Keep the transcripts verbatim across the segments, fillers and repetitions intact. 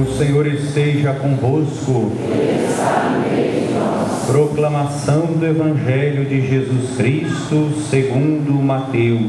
Senhor esteja convosco. Proclamação do Evangelho de Jesus Cristo segundo Mateus.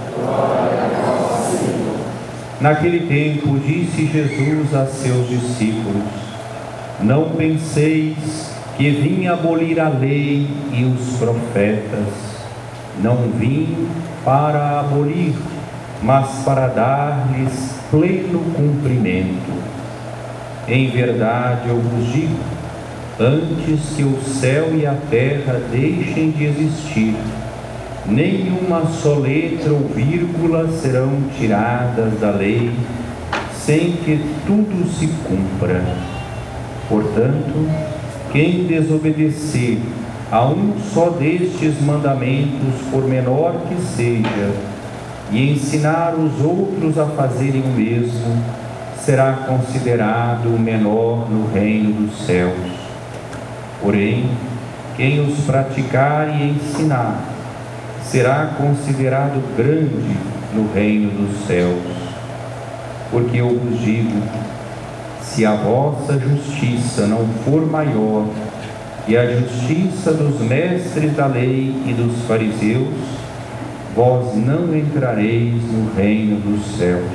Naquele tempo disse Jesus a seus discípulos: não penseis que vim abolir a lei e os profetas. Não vim para abolir, mas para dar-lhes pleno cumprimento. Em verdade eu vos digo, antes que o céu e a terra deixem de existir, nenhuma só letra ou vírgula serão tiradas da lei, sem que tudo se cumpra. Portanto, quem desobedecer a um só destes mandamentos, por menor que seja, e ensinar os outros a fazerem o mesmo, será considerado o menor no reino dos céus. Porém, quem os praticar e ensinar, será considerado grande no reino dos céus. Porque eu vos digo, se a vossa justiça não for maior que a justiça dos mestres da lei e dos fariseus, vós não entrareis no reino dos céus.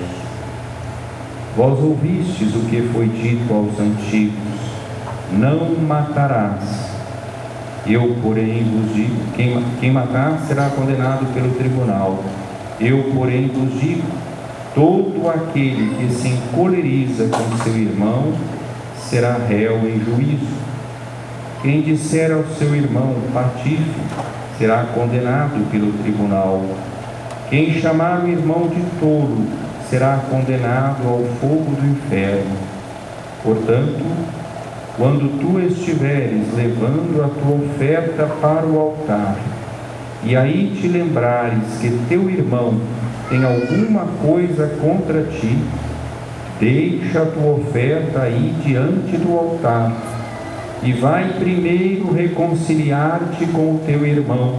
Vós ouvistes o que foi dito aos antigos: não matarás. Eu, porém, vos digo, quem, quem matar será condenado pelo tribunal. Eu, porém, vos digo, todo aquele que se encoleriza com seu irmão será réu em juízo. Quem disser ao seu irmão patife será condenado pelo tribunal. Quem chamar o irmão de tolo será condenado ao fogo do inferno. Portanto, quando tu estiveres levando a tua oferta para o altar, e aí te lembrares que teu irmão tem alguma coisa contra ti, deixa a tua oferta aí diante do altar, e vai primeiro reconciliar-te com o teu irmão.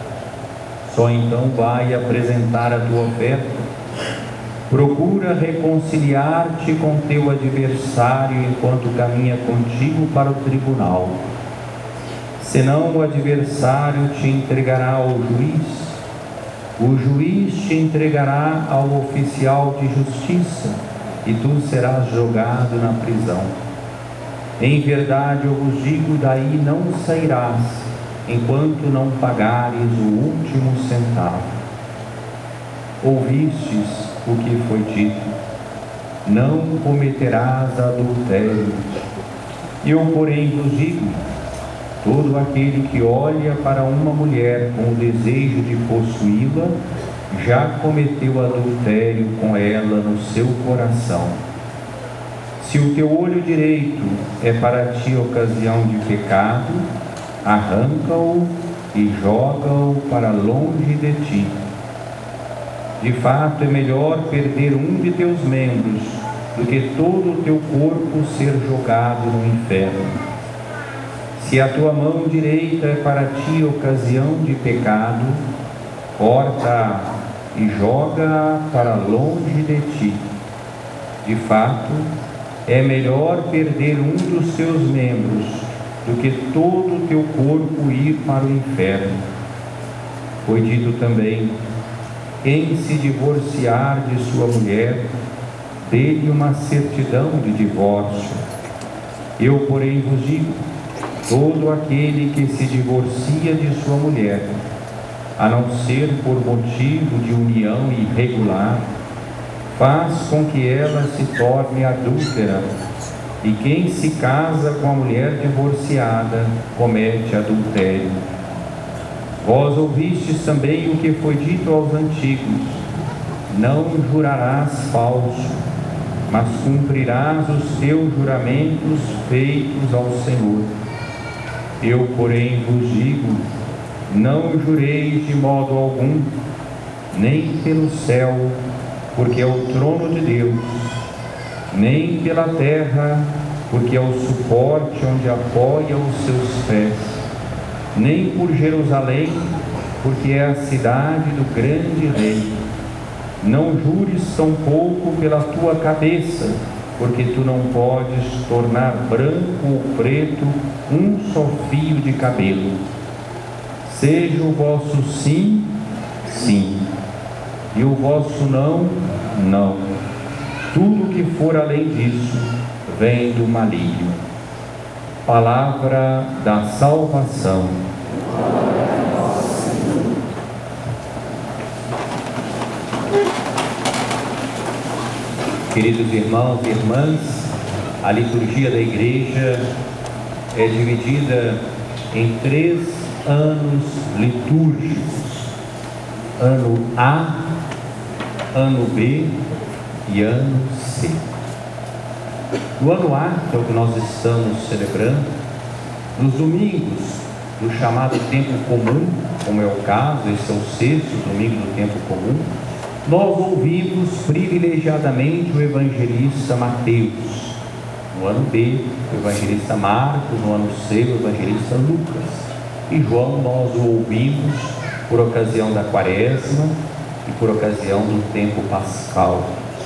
Só então vai apresentar a tua oferta. Procura reconciliar-te com teu adversário enquanto caminha contigo para o tribunal. Senão o adversário te entregará ao juiz, o juiz te entregará ao oficial de justiça, e tu serás jogado na prisão. Em verdade eu vos digo, daí não sairás, enquanto não pagares o último centavo. Ouvistes o que foi dito: não cometerás adultério. Eu, porém, vos digo, todo aquele que olha para uma mulher com o desejo de possuí-la, já cometeu adultério com ela no seu coração. Se o teu olho direito é para ti ocasião de pecado, arranca-o e joga-o para longe de ti. De fato, é melhor perder um de teus membros do que todo o teu corpo ser jogado no inferno. Se a tua mão direita é para ti ocasião de pecado, corta-a e joga-a para longe de ti. De fato, é melhor perder um dos teus membros do que todo o teu corpo ir para o inferno. Foi dito também: quem se divorciar de sua mulher, dê-lhe uma certidão de divórcio. Eu, porém, vos digo, todo aquele que se divorcia de sua mulher, a não ser por motivo de união irregular, faz com que ela se torne adúltera, e quem se casa com a mulher divorciada comete adultério. Vós ouvistes também o que foi dito aos antigos: não jurarás falso, mas cumprirás os teus juramentos feitos ao Senhor. Eu, porém, vos digo, não jureis de modo algum, nem pelo céu, porque é o trono de Deus, nem pela terra, porque é o suporte onde apoia os seus pés, nem por Jerusalém, porque é a cidade do grande rei. Não jures tampouco pela tua cabeça, porque tu não podes tornar branco ou preto um só fio de cabelo. Seja o vosso sim, sim, e o vosso não, não. Tudo que for além disso vem do maligno. Palavra da salvação. Queridos irmãos e irmãs, a liturgia da igreja é dividida em três anos litúrgicos: ano A, ano B e ano C. No ano A, que é o que nós estamos celebrando, nos domingos do chamado tempo comum, como é o caso, esse é o sexto domingo do tempo comum, nós ouvimos privilegiadamente o evangelista Mateus. No ano B, o evangelista Marcos; no ano C, o evangelista Lucas. E João nós o ouvimos por ocasião da quaresma e por ocasião do tempo pascal.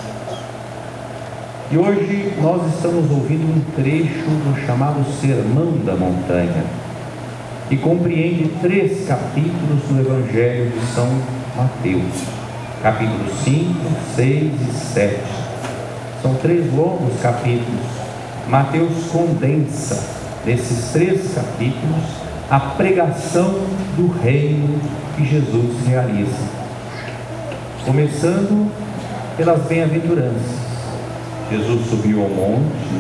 E hoje nós estamos ouvindo um trecho do chamado Sermão da Montanha, que compreende três capítulos do Evangelho de São Mateus, capítulos cinco, seis e sete. São três longos capítulos. Mateus condensa nesses três capítulos a pregação do reino que Jesus realiza, começando pelas bem-aventuranças. Jesus subiu ao monte,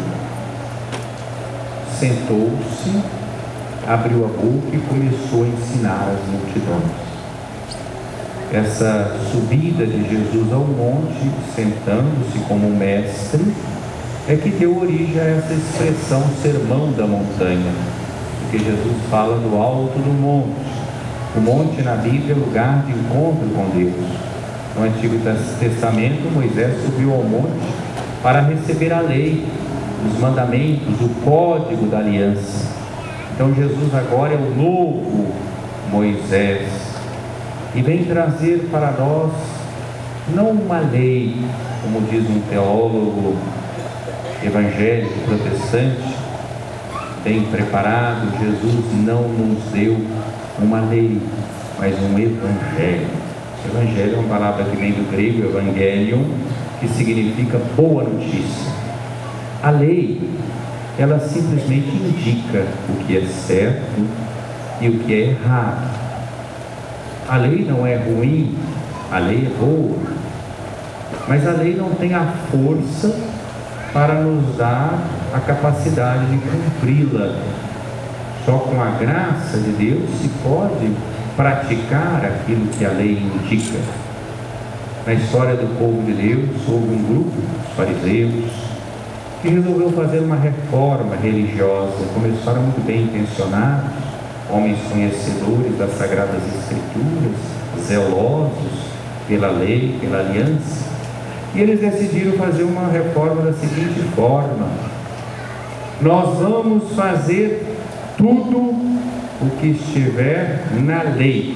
sentou-se, abriu a boca e começou a ensinar as multidões. Essa subida de Jesus ao monte, sentando-se como um mestre, é que deu origem a essa expressão Sermão da Montanha, porque Jesus fala do alto do monte. O monte na Bíblia é lugar de encontro com Deus. No Antigo Testamento, Moisés subiu ao monte para receber a lei, os mandamentos, o código da aliança. Então Jesus agora é o novo Moisés e vem trazer para nós não uma lei, como diz um teólogo evangélico protestante bem preparado. Jesus não nos deu uma lei, mas um evangelho. Evangelho é uma palavra que vem do grego evangelion, que significa boa notícia. A lei, ela simplesmente indica o que é certo e o que é errado. A lei não é ruim, a lei é boa, mas a lei não tem a força para nos dar a capacidade de cumpri-la. Só com a graça de Deus se pode praticar aquilo que a lei indica. Na história do povo de Deus, houve um grupo, os fariseus, que resolveu fazer uma reforma religiosa. Começaram muito bem intencionados, homens conhecedores das Sagradas Escrituras, zelosos pela lei, pela aliança, e eles decidiram fazer uma reforma da seguinte forma: nós vamos fazer tudo o que estiver na lei,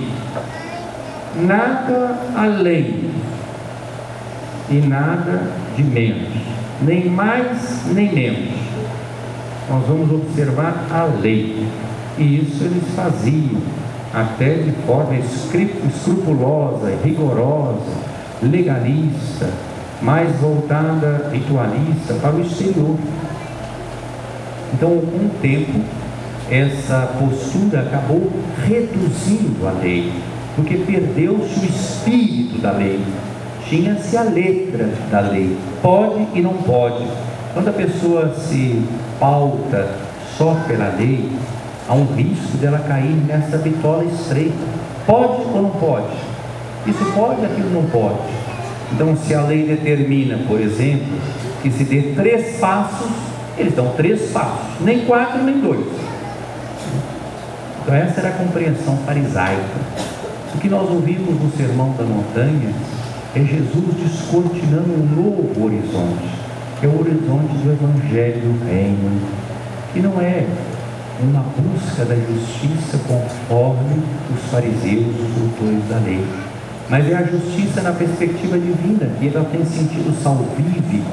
nada além e nada de menos, nem mais nem menos. Nós vamos observar a lei. E isso eles faziam até de forma escrupulosa, rigorosa, legalista, mais voltada, ritualista, para o exterior. Então, com o tempo, essa postura acabou reduzindo a lei, porque perdeu-se o espírito da lei. Tinha-se a letra da lei, pode e não pode. Quando a pessoa se pauta só pela lei, há um risco dela cair nessa bitola estreita. Pode ou não pode? Isso pode, aquilo não pode. Então, se a lei determina, por exemplo, que se dê três passos, eles dão três passos, nem quatro, nem dois. Então, essa era a compreensão farisaica. O que nós ouvimos no Sermão da Montanha é Jesus descortinando um novo horizonte, que é o horizonte do Evangelho do Reino, que não é uma busca da justiça conforme os fariseus, os doutores da lei, mas é a justiça na perspectiva divina, que ela tem sentido salvífico,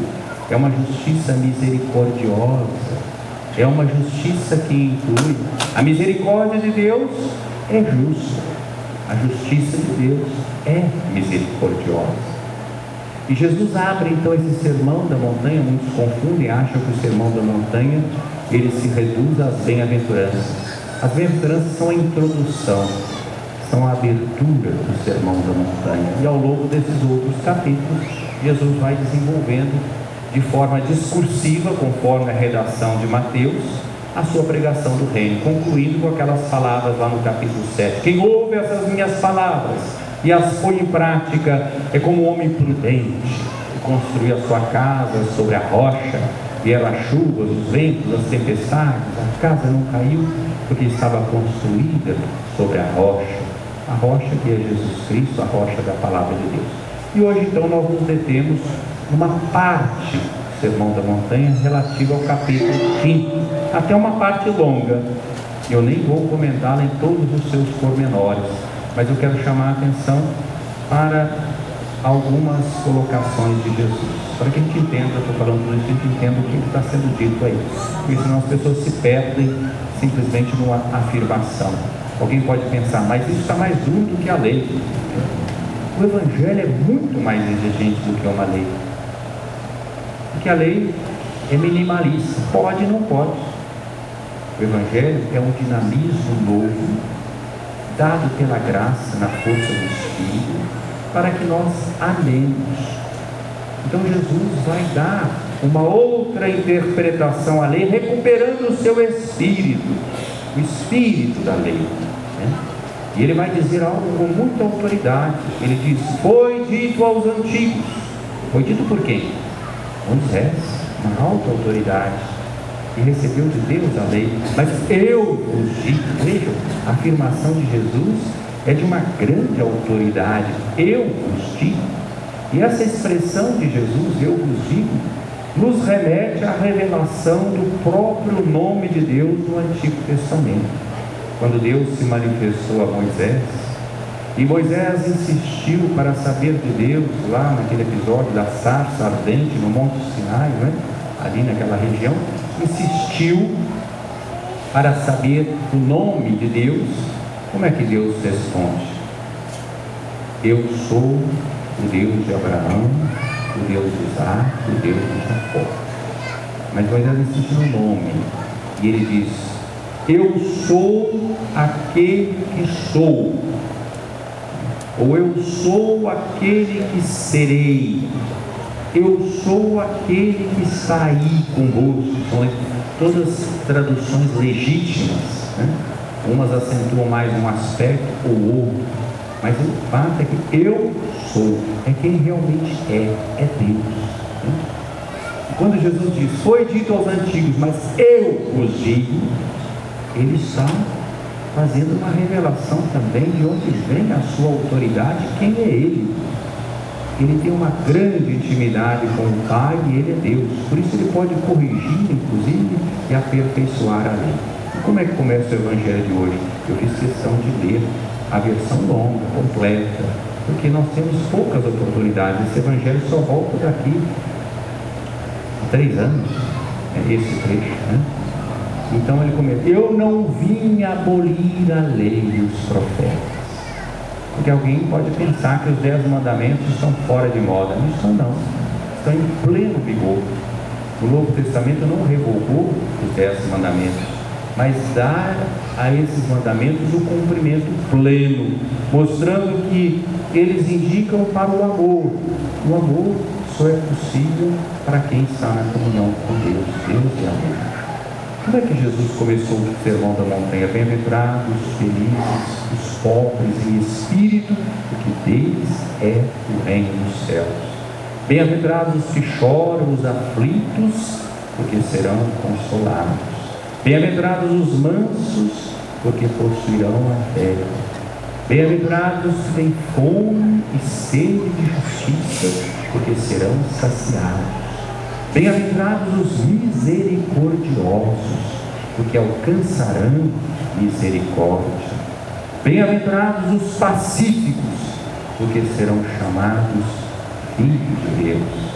é uma justiça misericordiosa, é uma justiça que inclui. A misericórdia de Deus é justa, a justiça de Deus é misericordiosa. E Jesus abre então esse sermão da montanha. Muitos confundem, acham que o sermão da montanha ele se reduz às bem-aventuranças. As bem-aventuranças são a introdução, são a abertura do sermão da montanha, e ao longo desses outros capítulos Jesus vai desenvolvendo de forma discursiva, conforme a redação de Mateus, a sua pregação do reino, concluindo com aquelas palavras lá no capítulo sete: quem ouve essas minhas palavras e as põe em prática é como um homem prudente que construiu a sua casa sobre a rocha. Vieram as chuvas, os ventos, as tempestades, a casa não caiu porque estava construída sobre a rocha, a rocha que é Jesus Cristo, a rocha da palavra de Deus. E hoje então nós nos detemos numa parte do Sermão da Montanha relativa ao capítulo quinto, até uma parte longa. Eu nem vou comentá-la em todos os seus pormenores, mas eu quero chamar a atenção para algumas colocações de Jesus, para que a gente entenda, eu estou falando tudo isso, a gente entenda o que está sendo dito aí, porque senão as pessoas se perdem simplesmente numa afirmação. Alguém pode pensar, mas isso está mais duro do que a lei. O Evangelho é muito mais exigente do que uma lei, porque a lei é minimalista, pode e não pode. O Evangelho é um dinamismo novo, dado pela graça, na força do Espírito, para que nós amemos. Então Jesus vai dar uma outra interpretação à lei, recuperando o seu espírito, o espírito da lei, né? E ele vai dizer algo com muita autoridade. Ele diz: foi dito aos antigos. Foi dito por quem? Moisés, uma alta autoridade, que recebeu de Deus a lei. Mas eu vos digo, vejam, a afirmação de Jesus é de uma grande autoridade. Eu vos digo. E essa expressão de Jesus, eu vos digo, nos remete à revelação do próprio nome de Deus no Antigo Testamento, quando Deus se manifestou a Moisés, e Moisés insistiu para saber de Deus, lá naquele episódio da sarça ardente no Monte Sinai, né? Ali naquela região, insistiu para saber o nome de Deus. Como é que Deus responde? Eu sou o Deus de Abraão, o Deus de Isaac, o Deus de Jacó. Mas Moisés insiste no nome, e ele diz: eu sou aquele que sou, ou eu sou aquele que serei, eu sou aquele que está aí convosco. São todas traduções legítimas, né? Umas acentuam mais um aspecto ou outro, mas o fato é que eu sou, é quem realmente é, é Deus, né? E quando Jesus diz, foi dito aos antigos, mas eu vos digo, ele está fazendo uma revelação também de onde vem a sua autoridade, quem é ele. Ele tem uma grande intimidade com o Pai e ele é Deus, por isso ele pode corrigir, inclusive, e aperfeiçoar a lei. E como é que começa o Evangelho de hoje? Eu fiz questão de ler a versão longa, completa, porque nós temos poucas oportunidades. Esse Evangelho só volta daqui a três anos, é esse trecho, né? Então ele começa: eu não vim abolir a lei e os profetas. Porque alguém pode pensar que os dez mandamentos estão fora de moda. Não estão, não. Estão em pleno vigor. O Novo Testamento não revogou os dez mandamentos, mas dá a esses mandamentos o cumprimento pleno, mostrando que eles indicam para o amor. O amor só é possível para quem está na comunhão com Deus. Deus é amor. Como é que Jesus começou o Sermão da Montanha? Bem-aventurados, felizes, os pobres em espírito, porque deles é o reino dos céus. Bem-aventurados os que choram, os aflitos, porque serão consolados. Bem-aventurados os mansos, porque possuirão a terra. Bem-aventurados os que têm fome e sede de justiça, porque serão saciados. Bem-aventurados os misericordiosos, porque alcançarão misericórdia. Bem-aventurados os pacíficos, porque serão chamados filhos de Deus.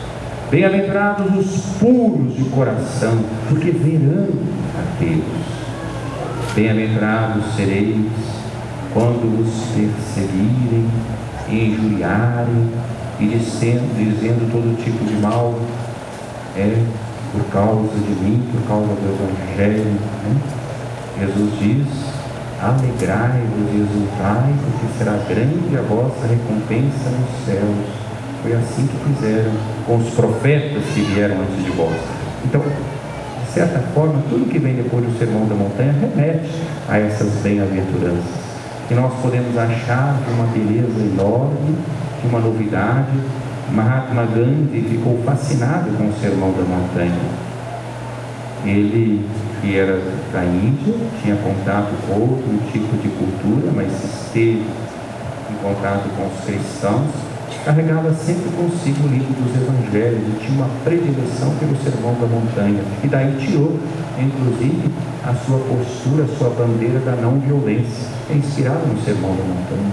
Bem-aventurados os puros de coração, porque verão a Deus. Bem-aventurados sereis quando vos perseguirem, injuriarem e dizendo, dizendo todo tipo de mal, é por causa de mim, por causa do Evangelho. Né? Jesus diz: alegrai-vos e exultai, porque será grande a vossa recompensa nos céus. Foi assim que fizeram com os profetas que vieram antes de vós. Então, de certa forma, tudo que vem depois do Sermão da Montanha remete a essas bem-aventuranças, que nós podemos achar de uma beleza enorme, de uma novidade. Mahatma Gandhi ficou fascinado com o Sermão da Montanha. Ele, que era da Índia, tinha contato com outro tipo de cultura, mas esteve em contato com os cristãos, carregava sempre consigo o livro dos Evangelhos e tinha uma predileção pelo Sermão da Montanha, e daí tirou, inclusive, a sua postura, a sua bandeira da não violência, é inspirado no Sermão da Montanha.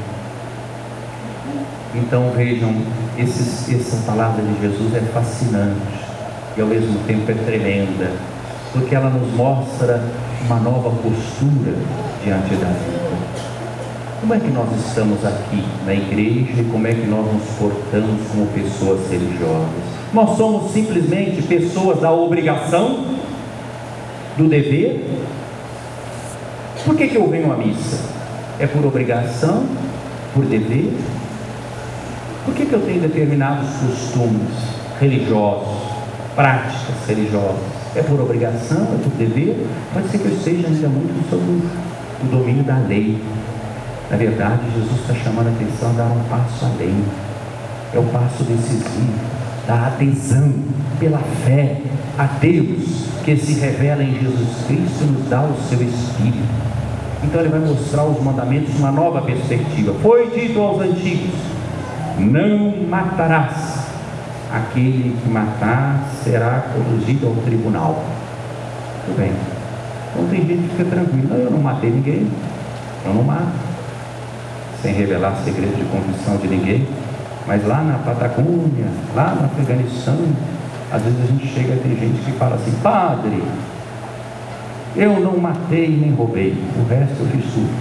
Então vejam, esses, essa palavra de Jesus é fascinante e ao mesmo tempo é tremenda, porque ela nos mostra uma nova postura diante da vida. Como é que nós estamos aqui na igreja e como é que nós nos portamos como pessoas religiosas? Nós somos simplesmente pessoas da obrigação, do dever? Por que que eu venho à missa? É por obrigação? Por dever? Por que que eu tenho determinados costumes religiosos, práticas religiosas? É por obrigação? É por dever? Pode ser que eu esteja ainda muito sob o domínio da lei. Na verdade, Jesus está chamando a atenção a dar um passo além. É o passo decisivo da adesão pela fé a Deus, que se revela em Jesus Cristo e nos dá o seu Espírito. Então ele vai mostrar os mandamentos numa nova perspectiva. Foi dito aos antigos: não matarás. Aquele que matar será conduzido ao tribunal. Tudo bem. Então tem gente que fica tranquilo: não, eu não matei ninguém, eu não mato, sem revelar segredo de confissão de ninguém. Mas lá na Patagônia, lá no Afeganistão, às vezes a gente chega e tem gente que fala assim: padre, eu não matei nem roubei, o resto eu fiz tudo.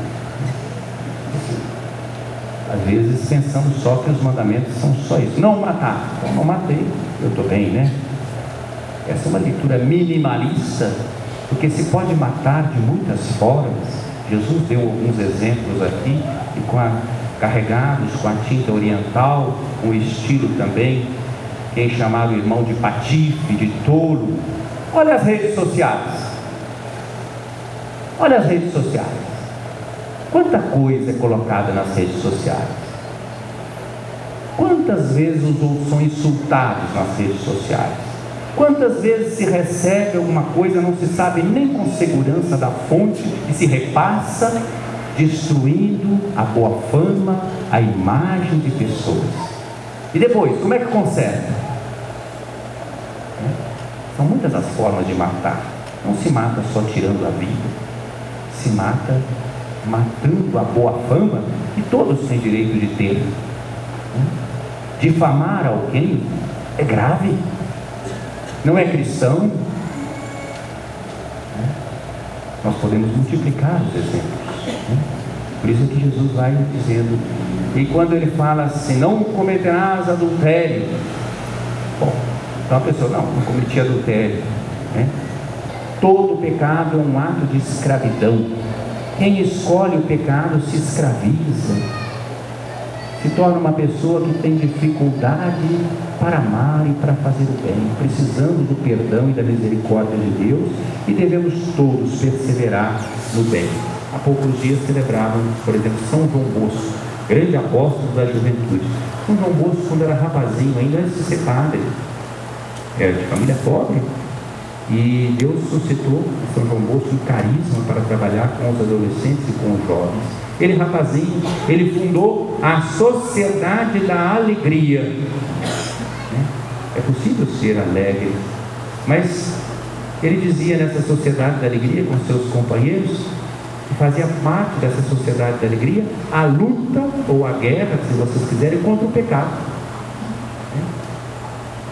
Às vezes pensamos só que os mandamentos são só isso: não matar. Então não matei, eu estou bem, né? Essa é uma leitura minimalista, porque se pode matar de muitas formas. Jesus deu alguns exemplos aqui, e com a, carregados com a tinta oriental, um estilo também, quem chamava o irmão de patife, de tolo. Olha as redes sociais, olha as redes sociais, quanta coisa é colocada nas redes sociais, quantas vezes os outros são insultados nas redes sociais, quantas vezes se recebe alguma coisa, não se sabe nem com segurança da fonte, e se repassa, destruindo a boa fama, a imagem de pessoas. E depois, como é que conserta? São muitas as formas de matar. Não se mata só tirando a vida, se mata matando a boa fama que todos têm direito de ter. Difamar alguém é grave, não é cristão. Nós podemos multiplicar os exemplos. Por isso que Jesus vai dizendo, e quando ele fala assim: não cometerás adultério. Bom, então a pessoa, não, não cometi adultério, né? Todo pecado é um ato de escravidão. Quem escolhe o pecado se escraviza, se torna uma pessoa que tem dificuldade para amar e para fazer o bem, precisando do perdão e da misericórdia de Deus, e devemos todos perseverar no bem. Há poucos dias celebravam, por exemplo, São João Bosco, grande apóstolo da juventude. São João Bosco, quando era rapazinho, ainda antes de ser padre, era de família pobre, e Deus suscitou em São João Bosco um carisma para trabalhar com os adolescentes e com os jovens. Ele, rapazinho, ele fundou a Sociedade da Alegria. É possível ser alegre, mas ele dizia nessa Sociedade da Alegria com seus companheiros, que fazia parte dessa Sociedade da Alegria a luta ou a guerra, se vocês quiserem, contra o pecado.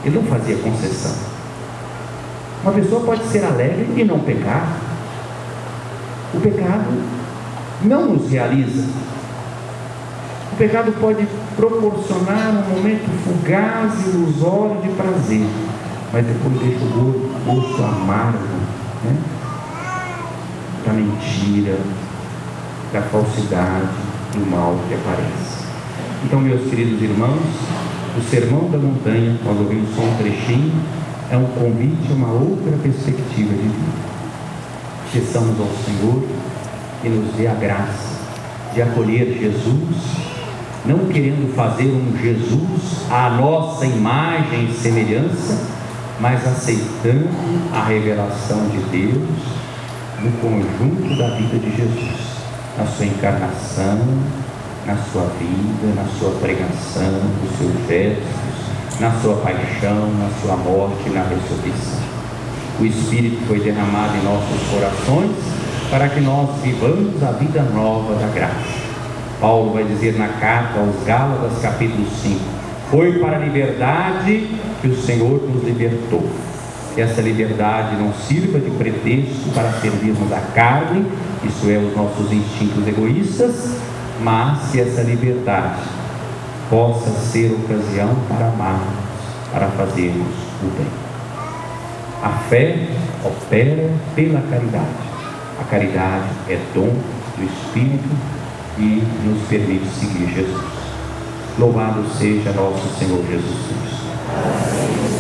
Ele não fazia concessão. Uma pessoa pode ser alegre e não pecar. O pecado não nos realiza. O pecado pode proporcionar um momento fugaz e ilusório de prazer, mas depois deixa o gosto amargo, né? Da mentira, da falsidade, do mal que aparece. Então, meus queridos irmãos, o Sermão da Montanha, nós ouvimos só um trechinho, é um convite a uma outra perspectiva de vida. Peçamos ao Senhor que nos dê a graça de acolher Jesus, não querendo fazer um Jesus à nossa imagem e semelhança, mas aceitando a revelação de Deus no conjunto da vida de Jesus, na sua encarnação, na sua vida, na sua pregação, nos seus gestos, na sua paixão, na sua morte e na ressurreição. O Espírito foi derramado em nossos corações para que nós vivamos a vida nova da graça. Paulo vai dizer na carta aos Gálatas, capítulo cinco: foi para a liberdade que o Senhor nos libertou. Que essa liberdade não sirva de pretexto para servirmos a carne, isso é, os nossos instintos egoístas, mas que essa liberdade possa ser ocasião para amarmos, para fazermos o bem. A fé opera pela caridade. A caridade é dom do Espírito e nos permite seguir Jesus. Louvado seja nosso Senhor Jesus Cristo.